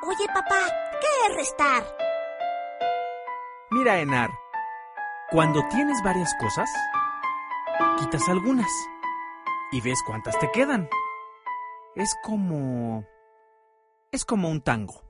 Oye, papá, ¿qué es restar? Mira, Enar, cuando tienes varias cosas, quitas algunas y ves cuántas te quedan. Es como un tango.